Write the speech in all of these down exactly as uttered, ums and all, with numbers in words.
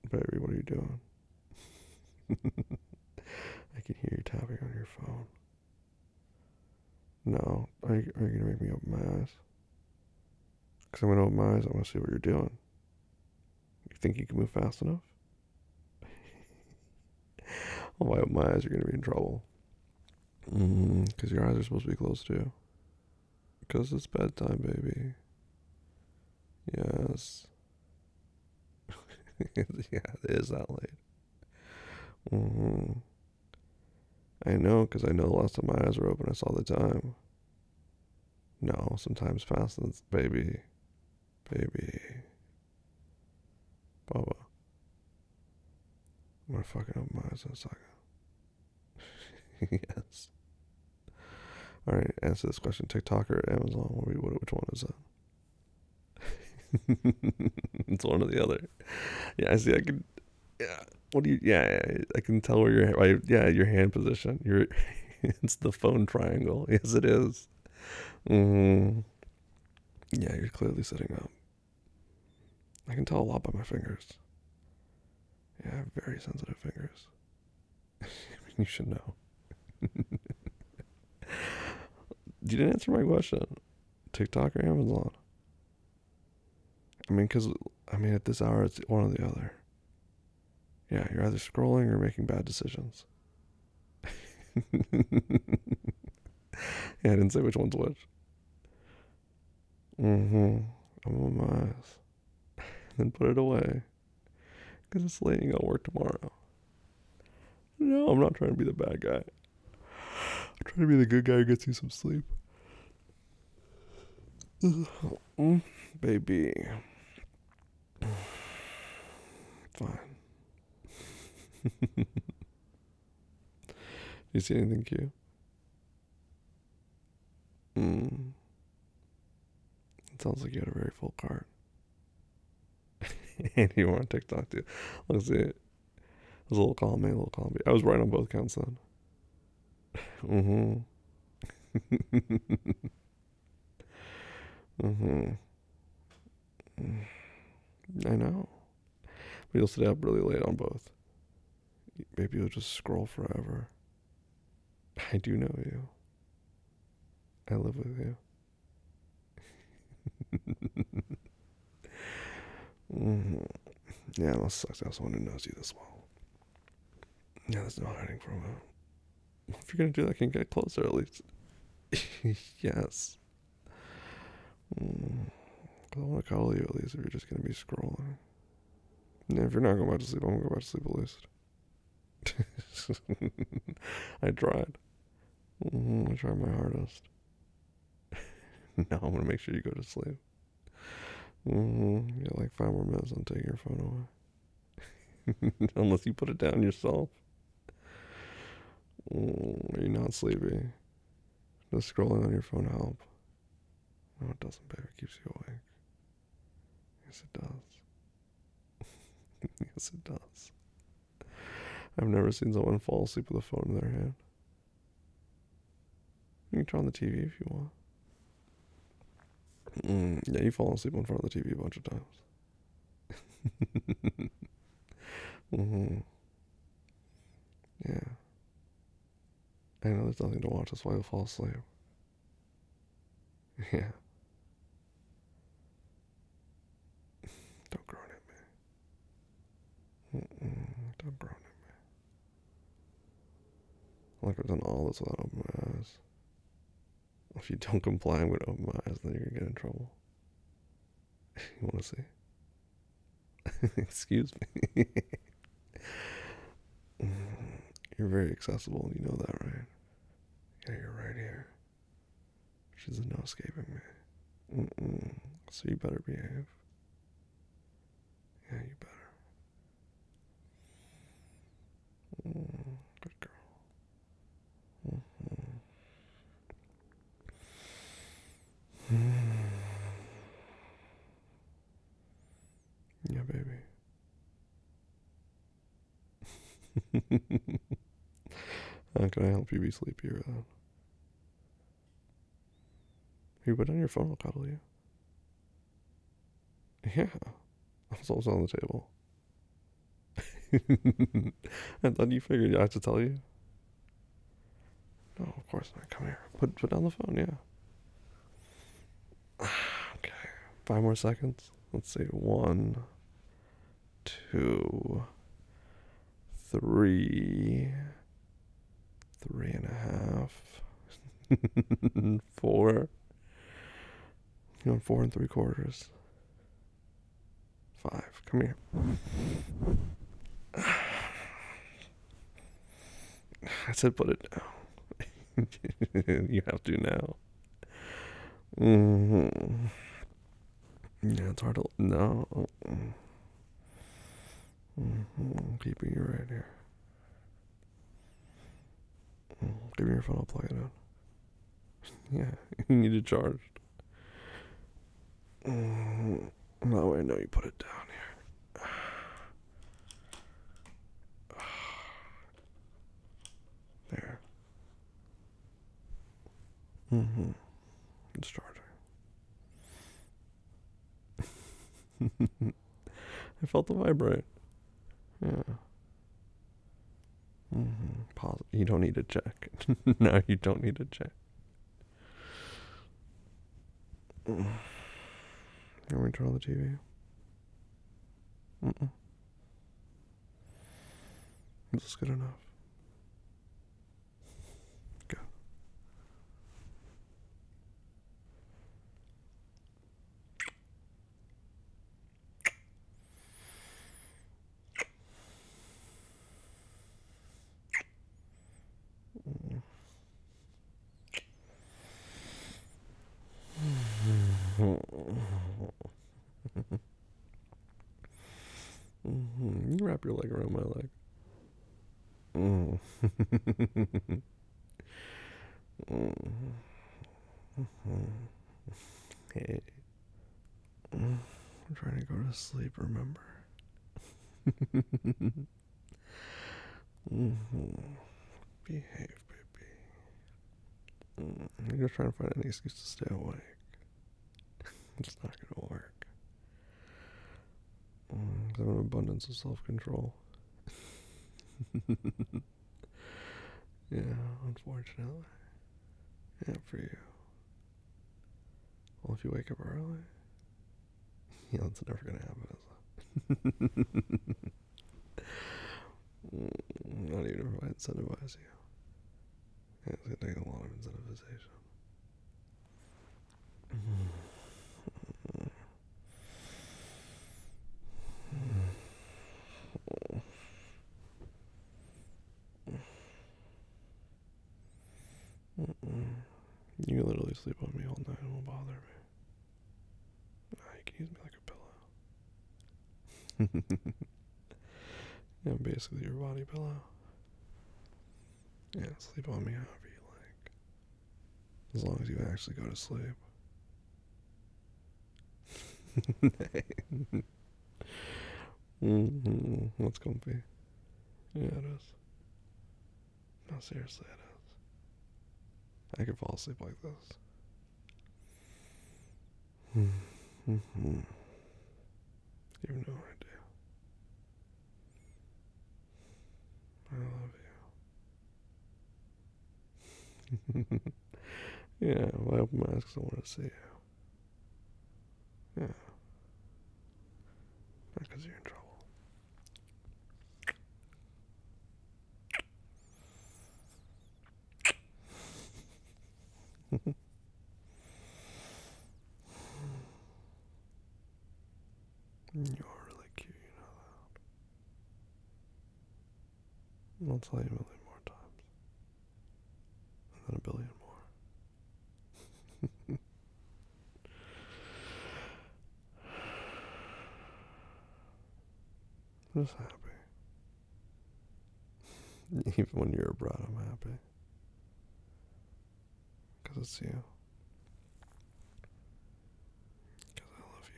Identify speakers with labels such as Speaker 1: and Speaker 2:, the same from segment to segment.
Speaker 1: Baby, what are you doing? I can hear you tapping on your phone. No. Are you, are you going to make me open my eyes? Because I'm going to open my eyes. I want to see what you're doing. You think you can move fast enough? Well, if I open my eyes, you're going to be in trouble. Mm, because your eyes are supposed to be closed too. Because it's bedtime, baby. Yes. Yeah, it is that late. Mm-hmm. I know, because I know the last time my eyes were open, I saw the time. No, sometimes past this, baby. Baby. Baba. I'm gonna fucking open my eyes in a second. Yes. Alright, answer this question. TikTok or Amazon? What, what, which one is it? It's one or the other. Yeah, I see. I can. Yeah. What do you? Yeah, yeah I can tell where your. Yeah, your hand position. Your. It's the phone triangle. Yes, it is. Mm-hmm. Yeah, you're clearly sitting up. I can tell a lot by my fingers. Yeah, I have very sensitive fingers. You should know. You didn't answer my question. TikTok or Amazon? I mean, because, I mean, at this hour, it's one or the other. Yeah, you're either scrolling or making bad decisions. Yeah, I didn't say which one's which. Mm-hmm. I'm on my eyes. Then put it away. Because it's late and you gotta work tomorrow. No, I'm not trying to be the bad guy. I'm trying to be the good guy who gets you some sleep. Mm, baby. Fine. You see anything cute? Mm. It sounds like you had a very full cart. And you were on TikTok too. Let's see it. It was a little column A, a little column B. I was right on both counts then. Mm-hmm. Mm-hmm. I know. But you'll stay up really late on both. Maybe you'll just scroll forever. I do know you. I live with you. Mm-hmm. Yeah, it must suck to have someone who knows you this well. Yeah, there's no hiding from it. If you're gonna do that, can you get closer at least? Yes. Mm. I want to cuddle you at least if you're just gonna be scrolling. Yeah, if you're not going back to sleep, I'm gonna go back to sleep at least. I tried. Mm-hmm, I tried my hardest. No, I'm gonna make sure you go to sleep. Mm-hmm. You got like five more minutes. I'm taking your phone away. Unless you put it down yourself. Mm, are you not sleepy? Does scrolling on your phone help? No, it doesn't, baby. It keeps you awake. Yes, it does. Yes, it does. I've never seen someone fall asleep with a phone in their hand. You can turn on the T V if you want. Mm, yeah, you've fallen asleep in front of the T V a bunch of times. Mm-hmm. Yeah. I know there's nothing to watch. That's why you'll fall asleep. Yeah. Don't groan at me. Mm-mm. Don't groan at me. Like I've done all this without opening my eyes. If you don't comply, I'm going to open my eyes, then you're going to get in trouble. You want to see? Excuse me. You're very accessible, and you know that, right? Yeah, you're right here. She's no escaping me. Mm-mm. So you better behave. Yeah, you better. Mm, good girl. Mm. Yeah, baby. How can I help you be sleepier then? You put down your phone, I'll cuddle you. Yeah. It's also on the table. I thought you figured I have to tell you. No, of course not. Come here. Put put down the phone. Yeah. Okay. Five more seconds. Let's see. One, two, three, three and a half, four. You want four and three quarters. Five. Come here. I said put it down. You have to now. Mm-hmm. Yeah, it's hard to. No. Mm-hmm. I'm keeping you right here. Give me your phone, I'll plug it in. Yeah, you need it charged. Mm-hmm. That way I know you put it down here. There. Mm-hmm. It's charging. I felt the vibrate. Yeah. Mm-hmm. Pause. You don't need to check. No, you don't need to check. Mm. You want me to turn on the T V? Mm-mm. Is this good enough? Good. Mm-hmm. You wrap your leg around my leg. Mm. Mm. Hey. I'm trying to go to sleep, remember? Mm-hmm. Behave, baby. Mm. You're just trying to find an excuse to stay awake. It's not gonna work. Mm, I have an abundance of self-control. Yeah, unfortunately. Yeah, for you. Well, if you wake up early, yeah, that's never gonna happen, is it? Mm, not even if I incentivize you. Yeah, it's gonna take a lot of incentivization. Mm-mm. You can literally sleep on me all night and it won't bother me. Nah, you can use me like a pillow. Yeah, basically your body pillow. Yeah, sleep on me however you like. As long as you actually go to sleep. Mm-hmm. That's comfy. Yeah, it is. No, seriously, it is. I could fall asleep like this. Mm-hmm. You have no idea. I love you. Yeah, well, I open my eyes because I want to see you. Yeah. Not because you're in trouble. You're really cute, you know that. I'll tell you a million more times. And then a billion more. I'm just happy. Even when you're abroad, I'm happy. Because it's you. Because I love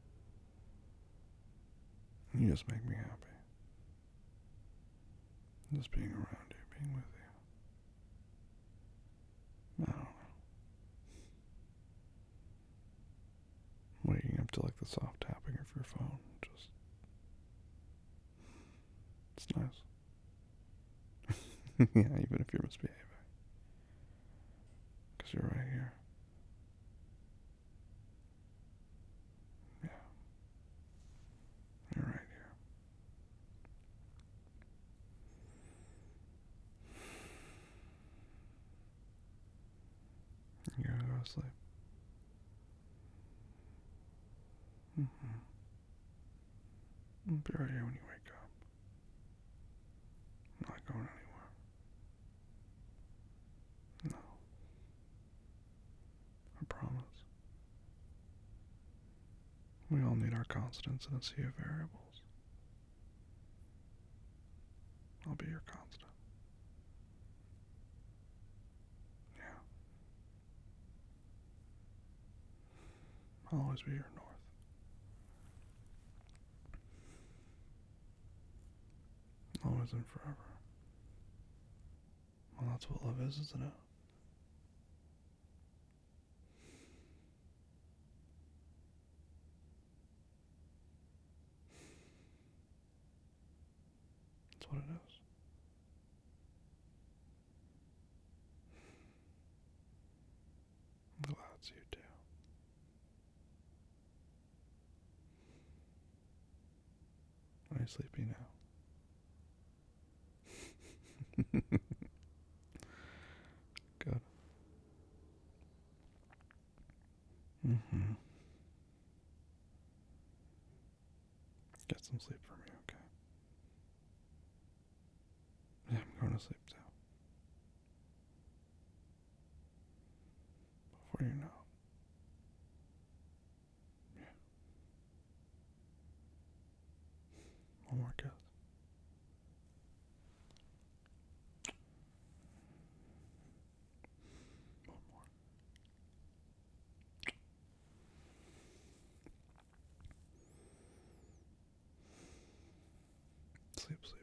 Speaker 1: you. You just make me happy. Just being around you, being with you. I don't know. Waking up to like the soft tapping of your phone. Just It's nice. Yeah, even if you're misbehaving. Because you're right here. Yeah. You're right here. You're gonna go to sleep. Mm-hmm. I'll be right here when you wake up. I'm not going anywhere. No. I promise. We all need our constants in a sea of variables. I'll be your constant. Yeah. I'll always be your north. Always and forever. Well, that's what love is, isn't it? That's what it is. I'm glad it's you too. Are you sleepy now? Good. Mm-hmm. Get some sleep for me, okay? Yeah, I'm going to sleep too. Before you know. Yeah. One more kiss. One more. Sleep, sleep.